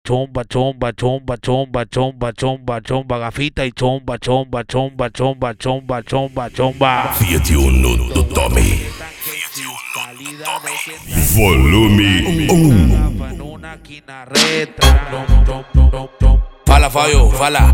chomba, chomba, chomba, chomba, chomba, chomba, chomba, gafita y chomba, chomba, chomba, chomba, chomba, chomba, chomba. Fiat Uno do Tommy. Volume 1. Fala, Fabio, fala.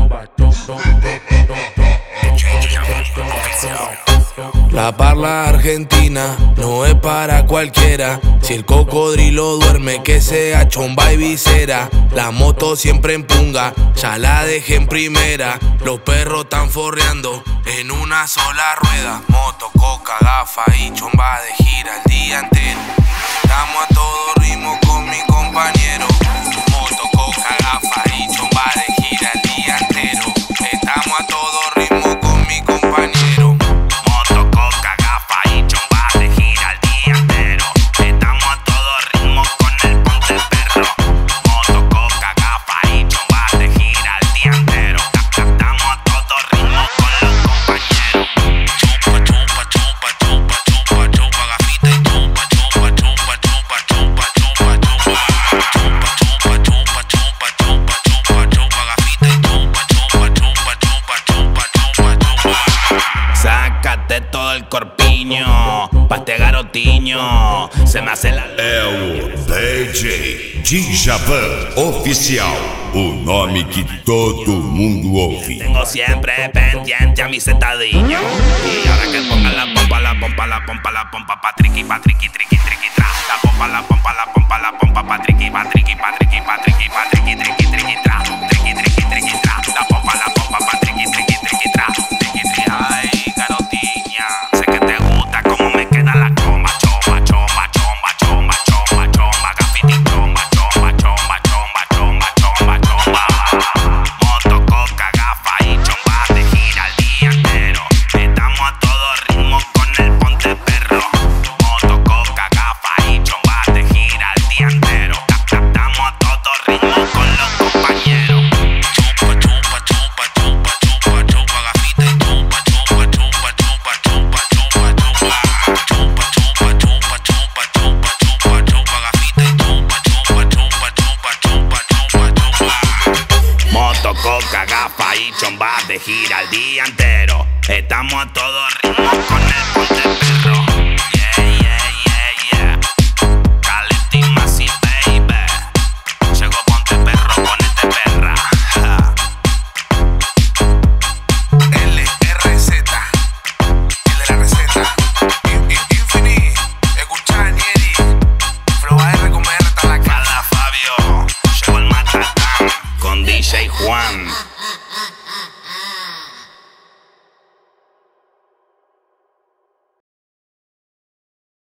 La parla argentina no es para cualquiera. Si el cocodrilo duerme, que sea chomba y visera. La moto siempre en punga, ya la dejé en primera. Los perros están forreando en una sola rueda. Moto, coca, gafa y chomba de gira el día entero. Estamos a todo ritmo con mi compañero. Moto, coca, gafa y chomba de gira el día entero. Estamos a todo ritmo con mi compañero. Moto, coca, gafa y chomba de gira el día entero. Estamos a todo ritmo con el ponte perro. Moto, coca, gafa y chomba de gira el día entero. Estamos a todo ritmo con los compañeros. Chomba, chomba, chomba, chomba, chomba, chomba, gafita y chomba, chomba, chomba, chomba, chomba, chomba, chomba. Chomba, chomba, chomba, chomba, chomba, chomba, chomba, gafita y chomba, chomba, chomba, chomba, chomba, chomba, chomba. Sácate todo el corpiño, pa' este garotinho. Se me hace la É o DJ Djavan Oficial, o nome que todo mundo ouve. tengo siempre pendiente a mi sentadillo. Y ahora que pongan la pompa, la pompa, la pompa, la pompa, pa' triqui, triqui, triqui, tra. La pompa, la pompa, la pompa, la pompa, pa' triqui, triqui, triqui, triqui, triqui, tra. Triqui, triqui, tra. La pompa, pa' triqui, triqui, tra. Triqui, triqui, ay, garotiña. Sé que te gusta cómo me queda la chomba, chomba, chomba, chomba, chomba, chomba, chomba, gafiti, chomba, chomba, chomba, chomba, chomba, chomba, chomba. Moto, coca, gafa y chomba de gira el día entero. Estamos a todo ritmo con el ponte perro. Moto, coca, gafa y chomba de gira el día entero. Estamos a todo ritmo con los compañeros. Chomba, chomba, chomba, chomba, chomba, chomba, gafita y chomba, chomba, chomba, chomba, chomba, chomba, chomba. Chomba, chomba, chomba, chomba, chomba, chomba, chomba, gafita y chomba, chomba, chomba, chomba, chomba, chomba, chomba. Moto, coca, gafa y chomba de gira el día entero. Estamos a todo ritmo con el ponte perro. Yeah, yeah, yeah, yeah. Calentima, sí, baby. Llegó ponte perro, ponete perra. LRZ, el de la receta. Infinity, escucha Nieri. Flow AR con BR está la cara. Fabio, llegó el Matatán con DJ Juan.